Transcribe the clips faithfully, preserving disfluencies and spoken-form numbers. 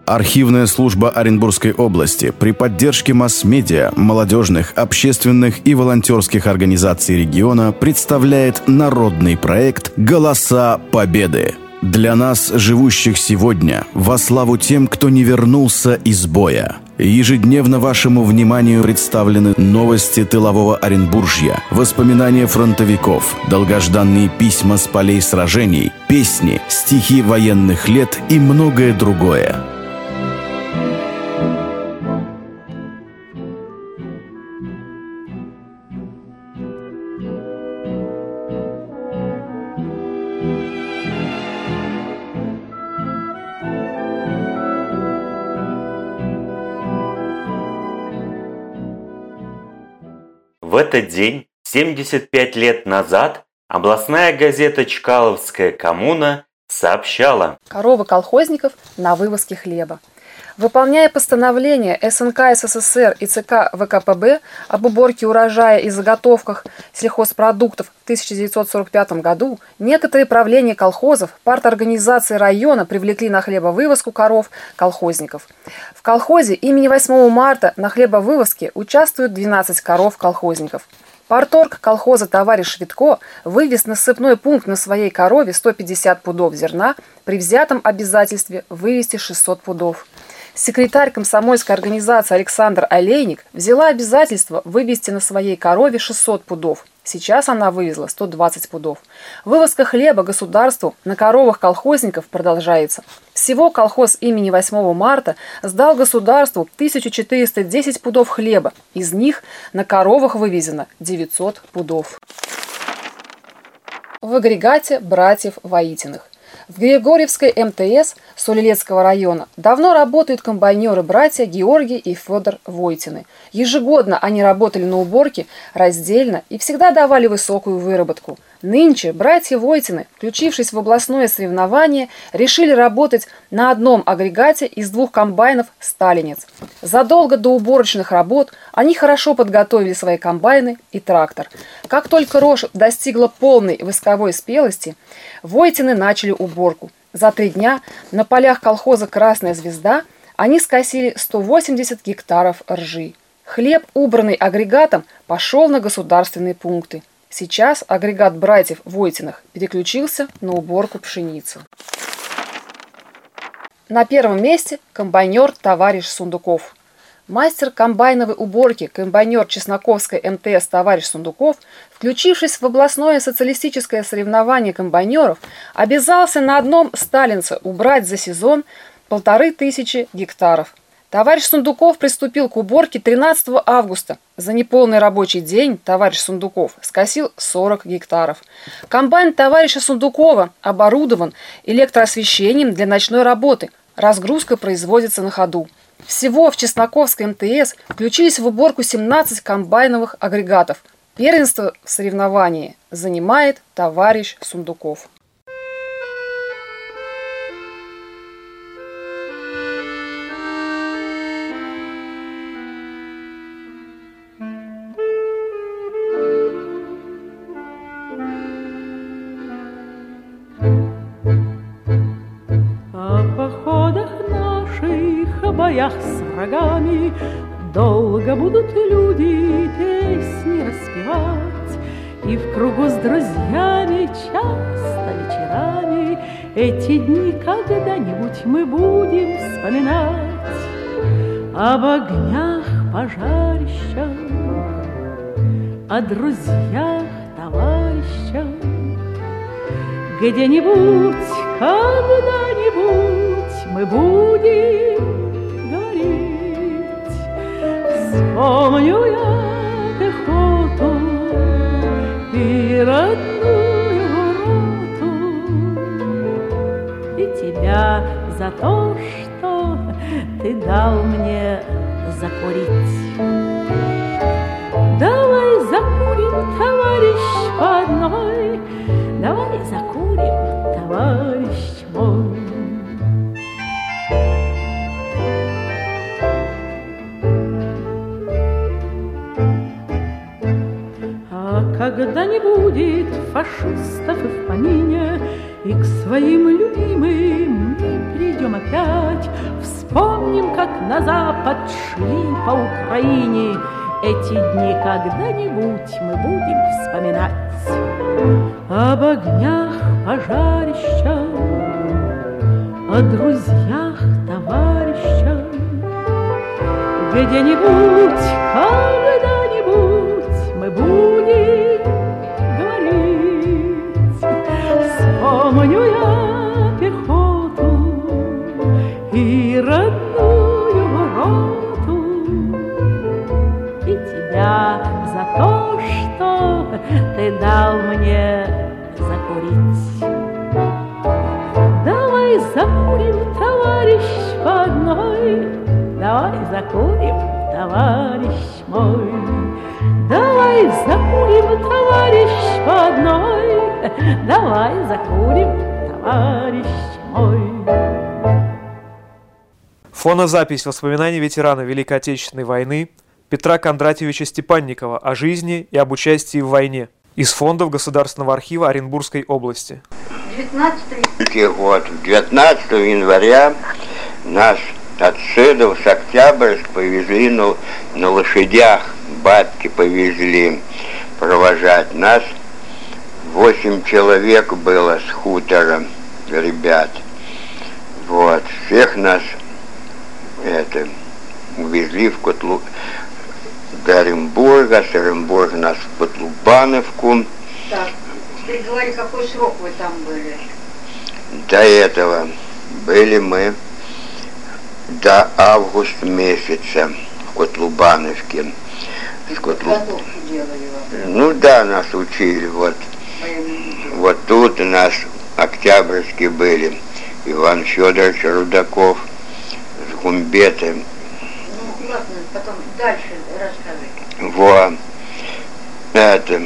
Архивная служба Оренбургской области при поддержке масс-медиа, молодежных, общественных и волонтерских организаций региона представляет народный проект «Голоса Победы». Для нас, живущих сегодня, во славу тем, кто не вернулся из боя. Ежедневно вашему вниманию представлены новости тылового Оренбуржья, воспоминания фронтовиков, долгожданные письма с полей сражений, песни, стихи военных лет и многое другое. В этот день, семьдесят пять лет назад, областная газета «Чкаловская коммуна» сообщала: коровы колхозников на вывозке хлеба. Выполняя постановление эс эн ка эс эс эс эр и цэ ка вэ ка пэ бэ об уборке урожая и заготовках сельхозпродуктов в тысяча девятьсот сорок пятом году, некоторые правления колхозов, парторганизации района привлекли на хлебовывозку коров колхозников. В колхозе имени восьмого марта на хлебовывозке участвуют двенадцать коров колхозников. Парторг колхоза товарищ Швидко вывез на ссыпной пункт на своей корове сто пятьдесят пудов зерна при взятом обязательстве вывести шестьсот пудов. Секретарь комсомольской организации Александр Олейник взяла обязательство вывести на своей корове шестьсот пудов. Сейчас она вывезла сто двадцать пудов. Вывозка хлеба государству на коровах колхозников продолжается. Всего колхоз имени восьмого марта сдал государству тысячу четыреста десять пудов хлеба. Из них на коровах вывезено девятьсот пудов. В агрегате братьев Войтиных. В Григорьевской эм тэ эс Солилецкого района давно работают комбайнеры-братья Георгий и Федор Войтины. Ежегодно они работали на уборке раздельно и всегда давали высокую выработку. Нынче братья Войтины, включившись в областное соревнование, решили работать на одном агрегате из двух комбайнов «Сталинец». Задолго до уборочных работ они хорошо подготовили свои комбайны и трактор. Как только рожь достигла полной восковой спелости, Войтины начали уборку. За три дня на полях колхоза «Красная звезда» они скосили сто восемьдесят гектаров ржи. Хлеб, убранный агрегатом, пошел на государственные пункты. Сейчас агрегат братьев Войтиных переключился на уборку пшеницы. На первом месте комбайнер товарищ Сундуков. Мастер комбайновой уборки, комбайнер Чесноковской эм тэ эс товарищ Сундуков, включившись в областное социалистическое соревнование комбайнеров, обязался на одном «Сталинце» убрать за сезон полторы тысячи гектаров. Товарищ Сундуков приступил к уборке тринадцатого августа. За неполный рабочий день товарищ Сундуков скосил сорок гектаров. Комбайн товарища Сундукова оборудован электроосвещением для ночной работы. Разгрузка производится на ходу. Всего в Чесноковской эм тэ эс включились в уборку семнадцать комбайновых агрегатов. Первенство в соревновании занимает товарищ Сундуков. Боях с врагами долго будут люди песни распевать, и в кругу с друзьями часто вечерами эти дни когда-нибудь мы будем вспоминать. Об огнях пожарищах, о друзьях товарищах, где-нибудь когда-нибудь мы будем. Вспомню я пехоту и родную роту, и тебя за то, что ты дал мне закурить. Давай закурим, товарищ, по одной, давай закурим, товарищ мой. Когда не будет фашистов и в помине, и к своим любимым мы придем опять, Вспомним, как на запад шли по Украине. Эти дни когда-нибудь мы будем вспоминать. Об огнях пожарища, о друзьях, товарищах. Где-нибудь, когда-нибудь мы будем говорить. Вспомню я пехоту и родную роту, и тебя за то, что ты дал мне закурить. Давай закурим, товарищ, по одной. Давай закурим, товарищ мой. Давай закурим, товарищ, по одной. Давай закурим, товарищ мой. Фонозапись воспоминаний ветерана Великой Отечественной войны Петра Кондратьевича Степанникова о жизни и об участии в войне из фондов Государственного архива Оренбургской области. девятнадцатый год. девятнадцатого января нас от Седов с Октябрьск повезли на, на лошадях, батьки повезли провожать нас. Восемь человек было с хутора, ребят. Вот, всех нас это, увезли в Котлу до Оренбурга, с Оренбурга нас в Котлубановку. Так, теперь говори, какой срок вы там были? До этого были мы до августа месяца в Котлубановке. С Котлу... Ну да, нас учили. Вот, вот тут у нас октябрьские были. Иван Федорович Рудаков с Гумбетом. Ну ладно, потом дальше рассказывай. Вот. Это.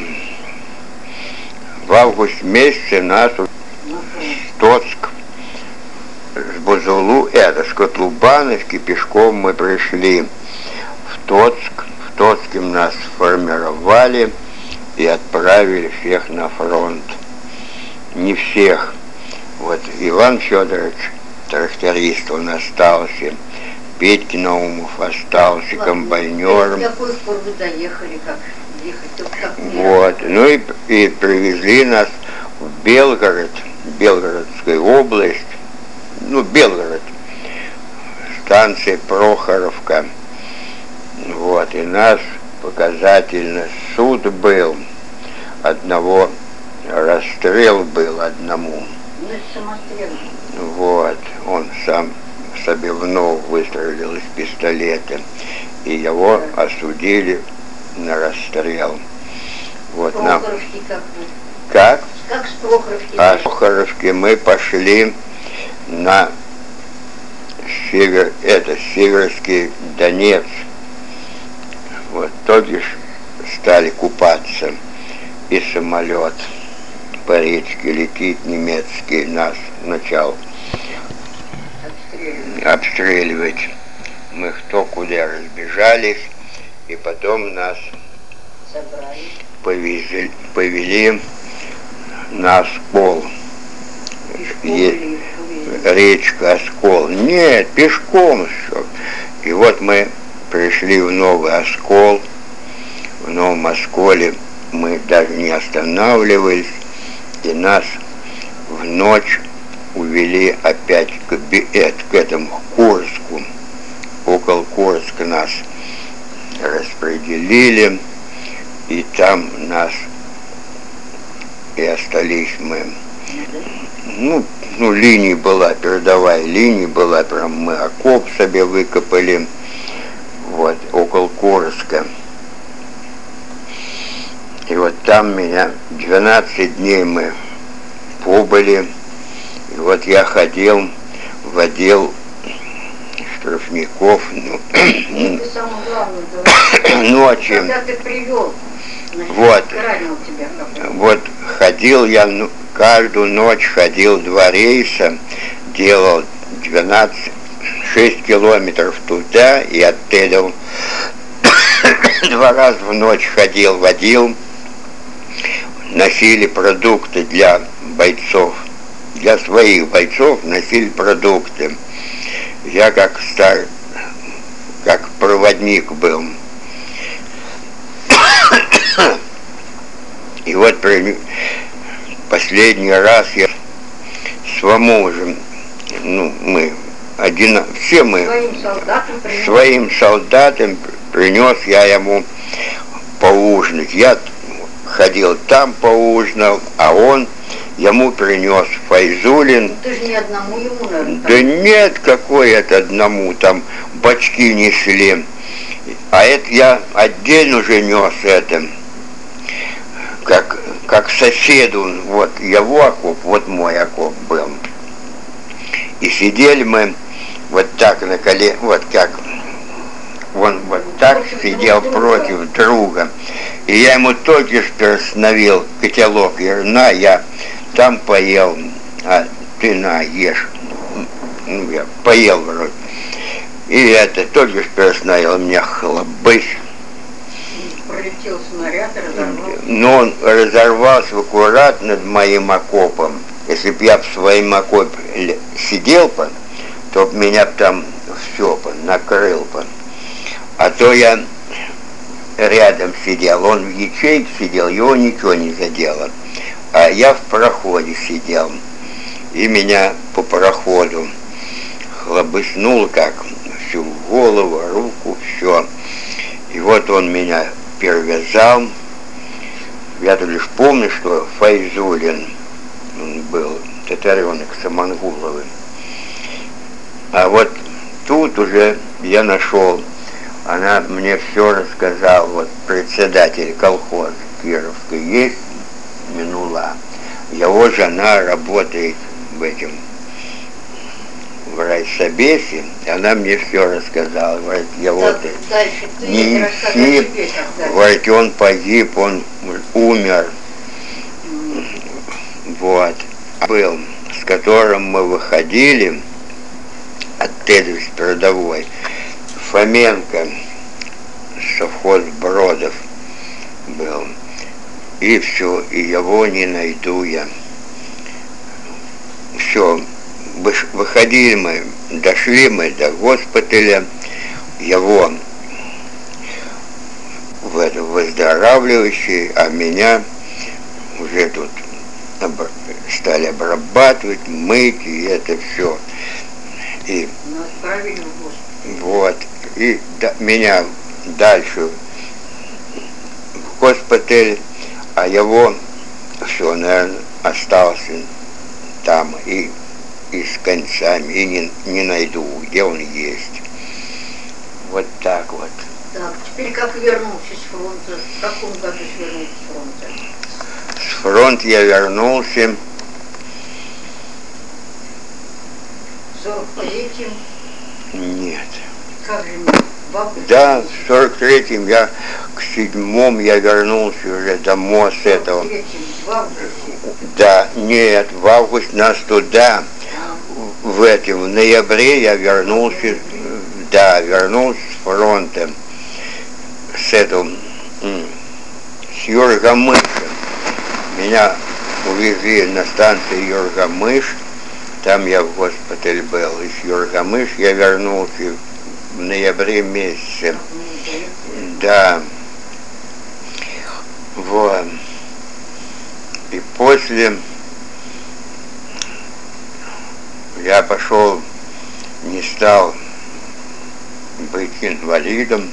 В августе месяце нас в Тоцк, с Бузулу, это, с Котлубановки пешком мы пришли в Тоцк. В Тоцке нас сформировали и отправили всех на фронт. Не всех. Вот Иван Федорович, тракторист, он остался. Петька Наумов остался комбайнером. В какой спор вы доехали, как ехать? Как вот, ну и, и привезли нас в Белгород, Белгородская область, ну, Белгород, станция Прохоровка. Вот, и нас показательно суд был, одного расстрел был одному. Ну, это самострел. Вот, он сам себе в ногу выстрелил из пистолета, и его осудили на расстрел. Вот нам. Как? Как? Как с Прохоровки? А с Прохоровки мы пошли на север, это Северский Донец. Вот, то бишь стали купаться, и самолет по речке летит немецкий, нас начал обстреливать. обстреливать. Мы кто куда разбежались, и потом нас повезли, повели на Оскол. Е- речка Оскол. Нет, пешком все. И вот мы пришли в Новый Оскол. В Новом Осколе мы даже не останавливались. И нас в ночь увели опять к, к этому к Курску. Около Курска нас распределили. И там нас и остались мы. Ну, ну, линия была, передовая линия была, прям мы окоп себе выкопали, вот, около Курска. И вот там меня двенадцать дней мы побыли, и вот я ходил в отдел штрафников, ну, Это самое главное, ночью. Когда ты привел, значит, Вот. ранил тебя какой-то. Вот ходил я, ну, каждую ночь ходил два рейса, делал двенадцать, шесть километров туда и оттуда. Два раза в ночь ходил, водил, носили продукты для бойцов, для своих бойцов носили продукты. я как стар, как проводник был. И вот последний раз я своему же, ну, мы один, все мы Своим солдатам принес. своим солдатам принес я ему поужинать. Я ходил там поужинал, а он ему принес Файзулин. Ты же не одному ему, наверное. Да нет, какой это одному, там бочки несли. А это я отдельно уже нес это, как, как соседу, вот его окоп, вот мой окоп был. И сидели мы вот так на коле, вот как, он вот так сидел против друга. И я ему только что остановил котелок, я говорю, на, я там поел, а ты на, ешь. Ну, я поел вроде. И это только что остановил, меня хлобысь. Пролетел снаряд и разорвался. Но он разорвался аккуратно над моим окопом. Если б я в своем окопе сидел бы, то б меня б там все бы накрыл бы. А то я рядом сидел, он в ячейке сидел, его ничего не задело. А я в проходе сидел. И меня по проходу хлобыснул как всю голову, руку, все. И вот он меня перевязал. Я то лишь помню, что Файзулин он был, татаренок Самангуловый. А вот тут уже я нашел, она мне все рассказала, вот председатель колхоза Кировской есть, Минула. Его жена работает в этом, в райсобесе, она мне все рассказала. Говорит, я вот Дальше ты не рассказывай неси, тебе тогда. говорит, он погиб, он умер. Вот. Был, с которым мы выходили от Тедович передовой, Фоменко, совхоз Бродов был. И все, и его не найду я. Все, выходили мы, дошли мы до госпиталя, его в это выздоравливающий, а меня уже тут стали обрабатывать, мыть, и это все. И Ну, отправили в госпиталь. вот, и да, меня дальше в госпиталь, а его все, наверное, остался там и, и с концами, и не, не найду, где он есть. Вот так вот. Так, теперь как вернулся с фронта? В каком году вернулся с фронта? С фронта я вернулся В сорок третьем? нет. Как же в августе? Да, в сорок третьем я, к седьмому я вернулся уже домой с этого. В третьем, в августе? Да, нет, в август нас туда, в этом, в ноябре я вернулся, да, вернулся с фронта, с этого, с Юргамыша. Меня увезли на станцию Юргамыш, там я в госпитале был, и с Юргамыш я вернулся в ноябре месяце. Да. Вот. И после я пошел, не стал быть инвалидом.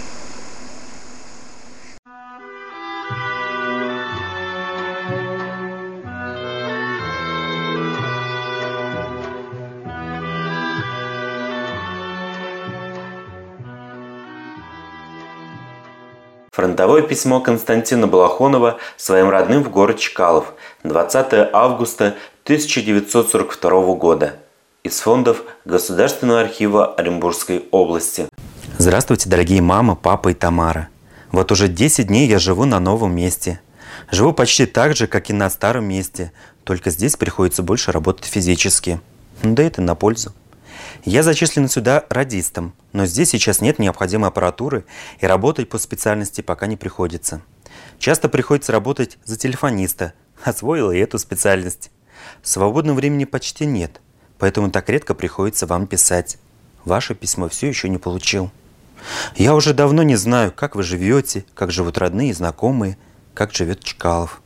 Фронтовое письмо Константина Балахонова своим родным в город Чкалов, двадцатое августа тысяча девятьсот сорок второго года. Из фондов Государственного архива Оренбургской области. Здравствуйте, дорогие мама, папа и Тамара. Вот уже десять дней я живу на новом месте. Живу почти так же, как и на старом месте, только здесь приходится больше работать физически. Да это на пользу. Я зачислен сюда радистом, но здесь сейчас нет необходимой аппаратуры, и работать по специальности пока не приходится. Часто приходится работать за телефониста, освоила и эту специальность. Свободного времени почти нет, поэтому так редко приходится вам писать. Ваше письмо все еще не получил. Я уже давно не знаю, как вы живете, как живут родные и знакомые, как живет Чкалов.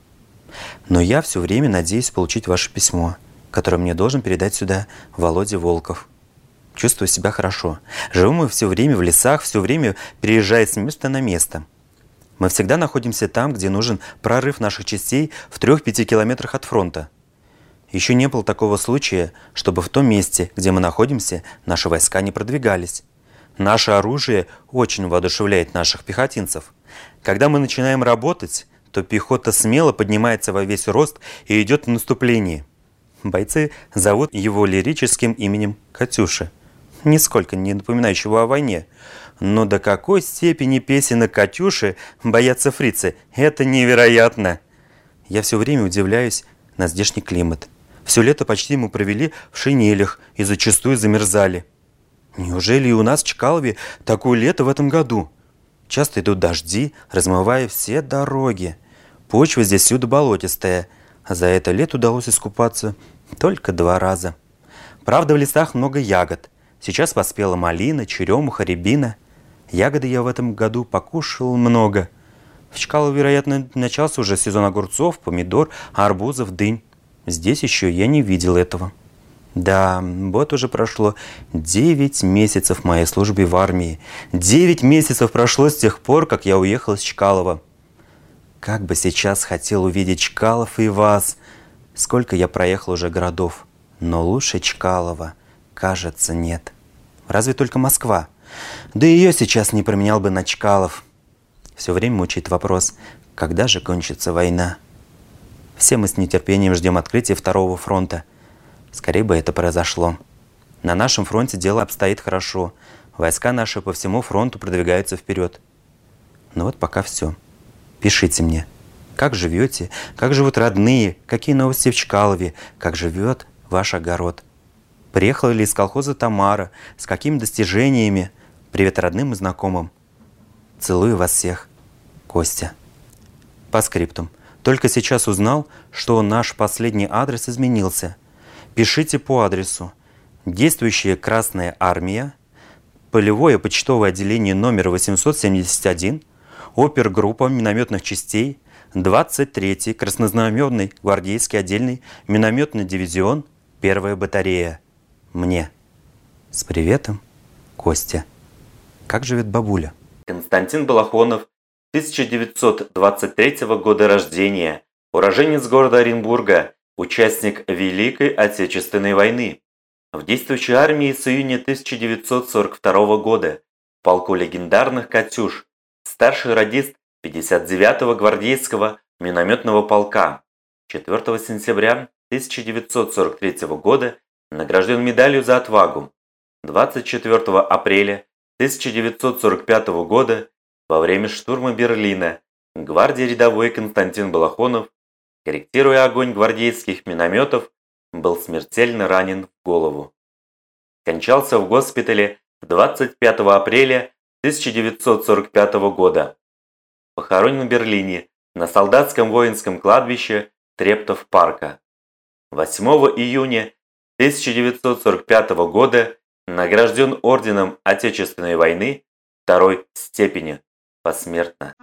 Но я все время надеюсь получить ваше письмо, которое мне должен передать сюда Володя Волков. Чувствую себя хорошо. Живем мы все время в лесах, все время переезжая с места на место. Мы всегда находимся там, где нужен прорыв наших частей в трех-пяти километрах от фронта. Еще не было такого случая, чтобы в том месте, где мы находимся, наши войска не продвигались. Наше оружие очень воодушевляет наших пехотинцев. Когда мы начинаем работать, то пехота смело поднимается во весь рост и идет в наступление. Бойцы зовут его лирическим именем Катюша, нисколько не напоминающего о войне. Но до какой степени песенок Катюши боятся фрицы, это невероятно! Я все время удивляюсь на здешний климат. Все лето почти мы провели в шинелях и зачастую замерзали. Неужели и у нас в Чкалове такое лето в этом году? Часто идут дожди, размывая все дороги. Почва здесь всюду болотистая, а за это лето удалось искупаться только два раза. Правда, в лесах много ягод. Сейчас поспела малина, черемуха, рябина. Ягоды я в этом году покушал много. В Чкалове, вероятно, начался уже сезон огурцов, помидор, арбузов, дынь. Здесь еще я не видел этого. Да, вот уже прошло девять месяцев моей службы в армии. Девять месяцев прошло с тех пор, как я уехал из Чкалова. Как бы сейчас хотел увидеть Чкалов и вас. Сколько я проехал уже городов. Но лучше Чкалова, кажется, нет. Разве только Москва. Да ее сейчас не променял бы на Чкалов. Все время мучает вопрос, когда же кончится война. Все мы с нетерпением ждем открытия второго фронта. Скорее бы это произошло. На нашем фронте дело обстоит хорошо. Войска наши по всему фронту продвигаются вперед. Но вот пока все. Пишите мне, как живете, как живут родные, какие новости в Чкалове, как живет ваш огород. Приехала ли из колхоза Тамара, с какими достижениями. Привет родным и знакомым. Целую вас всех. Костя. По скриптум. Только сейчас узнал, что наш последний адрес изменился. Пишите по адресу: действующая Красная Армия, полевое почтовое отделение номер восемьсот семьдесят один, опергруппа минометных частей, двадцать третий краснознаменный гвардейский отдельный минометный дивизион, первая батарея. Мне. С приветом, Костя. Как живет бабуля? Константин Балахонов, тысяча девятьсот двадцать третьего года рождения, уроженец города Оренбурга, участник Великой Отечественной войны. В действующей армии с июня тысяча девятьсот сорок второго года, в полку легендарных «Катюш», старший радист пятьдесят девятого гвардейского минометного полка. четвёртого сентября тысяча девятьсот сорок третьего года награжден медалью за отвагу. двадцать четвёртого апреля тысяча девятьсот сорок пятого года во время штурма Берлина гвардии рядовой Константин Балахонов, корректируя огонь гвардейских минометов, был смертельно ранен в голову. Скончался в госпитале двадцать пятого апреля тысяча девятьсот сорок пятого года. Похоронен в Берлине на солдатском воинском кладбище Трептов-парка. восьмого июня тысяча девятьсот сорок пятого года награжден орденом Отечественной войны второй степени посмертно.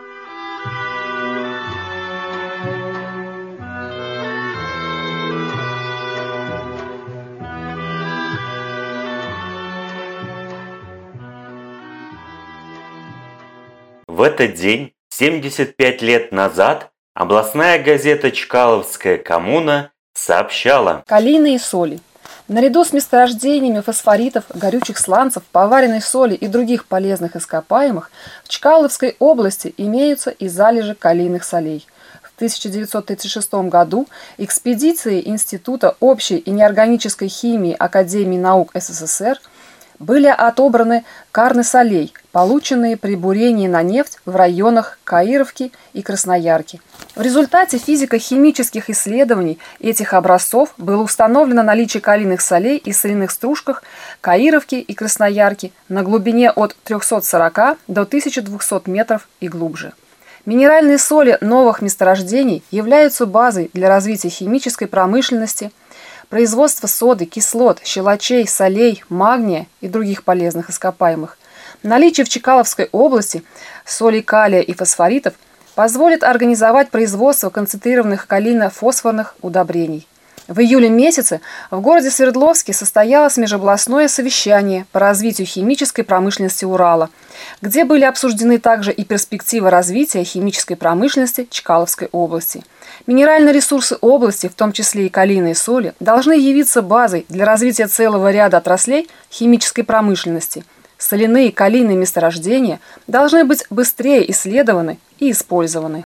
В этот день, семьдесят пять лет назад, областная газета «Чкаловская коммуна» сообщала: калийные соли. Наряду с месторождениями фосфоритов, горючих сланцев, поваренной соли и других полезных ископаемых в Чкаловской области имеются и залежи калийных солей. В тысяча девятьсот тридцать шестом году экспедиции Института общей и неорганической химии Академии наук СССР были отобраны карны солей, полученные при бурении на нефть в районах Каировки и Красноярки. В результате физико-химических исследований этих образцов было установлено наличие калийных солей и соляных стружках Каировки и Красноярки на глубине от трёхсот сорока до тысячи двухсот метров и глубже. Минеральные соли новых месторождений являются базой для развития химической промышленности, производство соды, кислот, щелочей, солей, магния и других полезных ископаемых. Наличие в Чкаловской области солей калия и фосфоритов позволит организовать производство концентрированных калийно-фосфорных удобрений. В июле месяце в городе Свердловске состоялось межобластное совещание по развитию химической промышленности Урала, где были обсуждены также и перспективы развития химической промышленности Чкаловской области. Минеральные ресурсы области, в том числе и калийные соли, должны явиться базой для развития целого ряда отраслей химической промышленности. Соляные и калийные месторождения должны быть быстрее исследованы и использованы.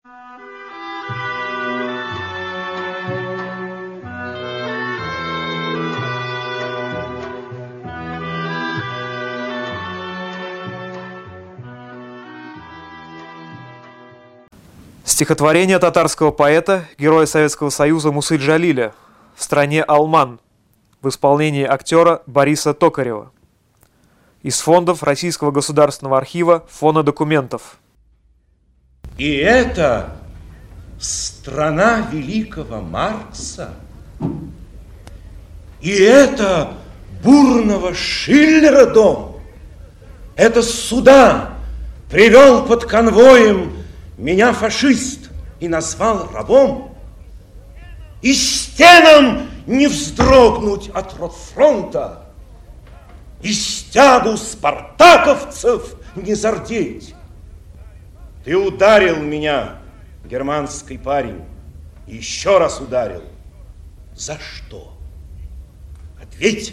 Стихотворение татарского поэта, героя Советского Союза Мусы Джалиля «В стране Алман» в исполнении актера Бориса Токарева из фондов Российского государственного архива Фона документов. И это страна великого Маркса, и это бурного Шиллера дом, это сюда привел под конвоем меня фашист и назвал рабом, и стенам не вздрогнуть от ротфронта, и стягу спартаковцев не зардеть. Ты ударил меня, германский парень, и еще раз ударил. За что? Ответь.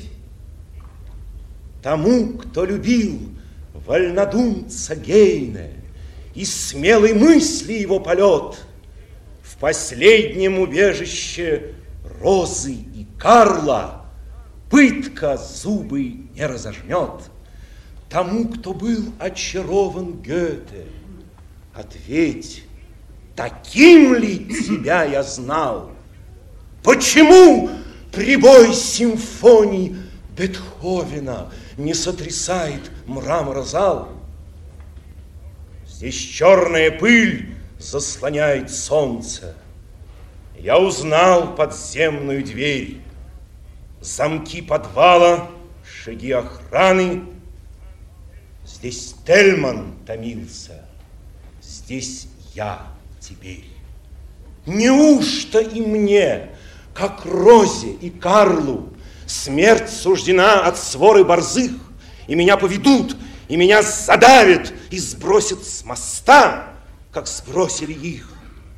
Тому, кто любил вольнодумца Гейне, и смелой мысли его полет, в последнем убежище Розы и Карла пытка зубы не разожмет. Тому, кто был очарован Гёте, ответь, таким ли тебя я знал? Почему прибой симфоний Бетховена не сотрясает мрамора зал? Здесь черная пыль заслоняет солнце. Я узнал подземную дверь, замки подвала, шаги охраны. Здесь Тельман томился, здесь я теперь. Неужто и мне, как Розе и Карлу, смерть суждена от своры борзых, и меня поведут, и меня задавят, и сбросят с моста, как сбросили их?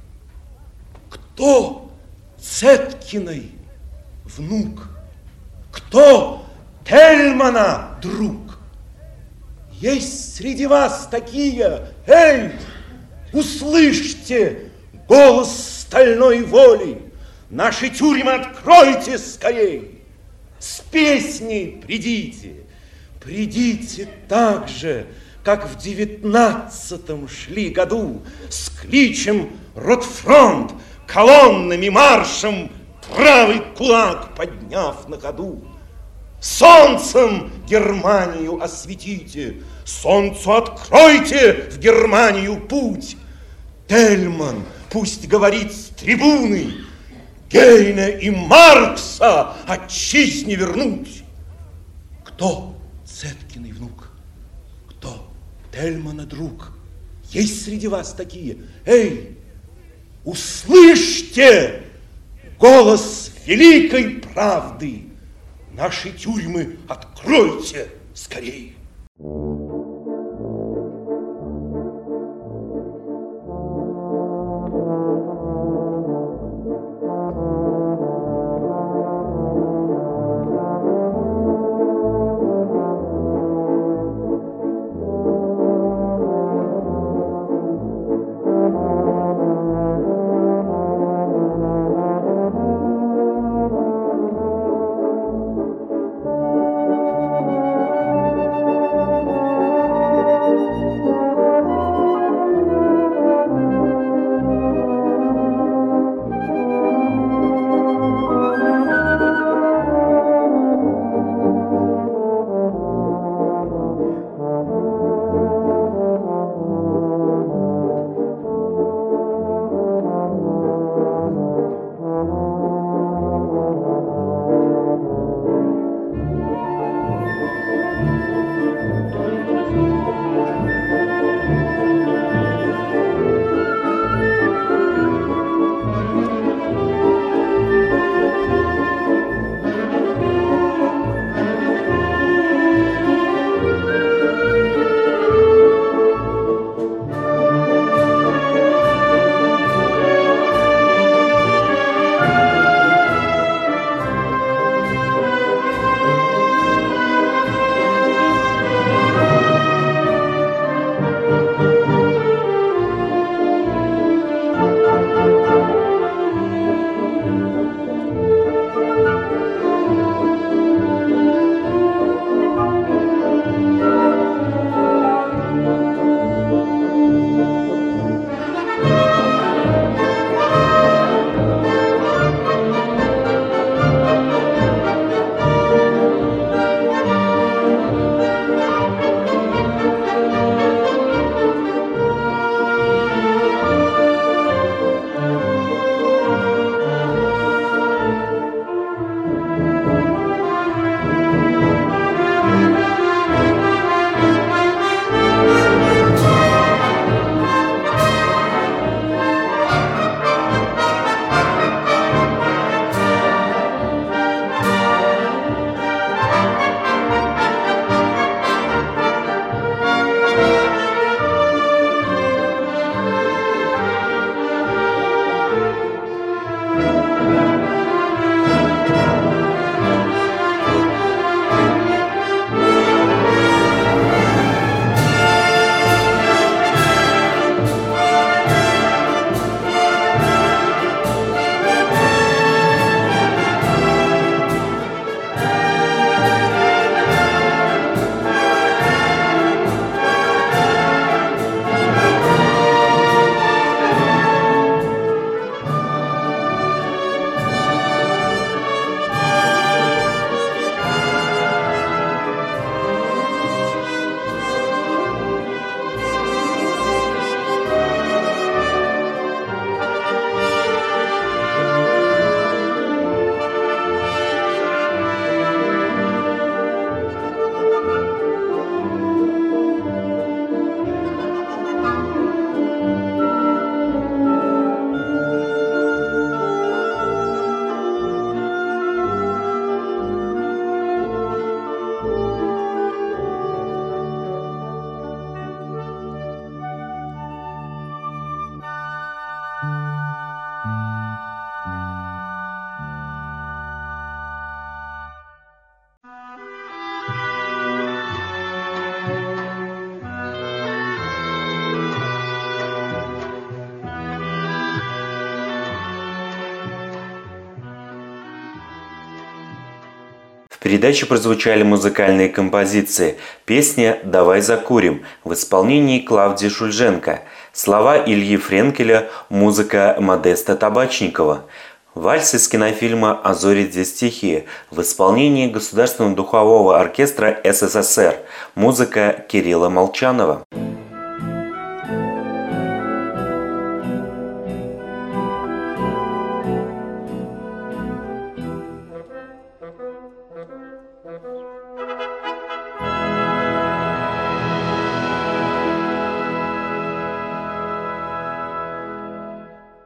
Кто Цеткиной внук? Кто Тельмана друг? Есть среди вас такие, эй, услышьте голос стальной воли, наши тюрьмы откройте скорей, с песней придите, придите так же, как в девятнадцатом шли году, с кличем «Ротфронт», колоннами, маршем, правый кулак подняв на ходу. Солнцем Германию осветите, солнцу откройте в Германию путь. Тельман пусть говорит с трибуны, Гейне и Маркса отчизне вернуть. Кто Цеткиный внук? Кто Тельмана друг? Есть среди вас такие? Эй, услышьте голос великой правды. Наши тюрьмы откройте скорей. В передаче прозвучали музыкальные композиции. Песня «Давай закурим» в исполнении Клавдии Шульженко, слова Ильи Френкеля, музыка Модеста Табачникова. Вальс из кинофильма «А зори здесь тихие» в исполнении Государственного духового оркестра СССР, музыка Кирилла Молчанова.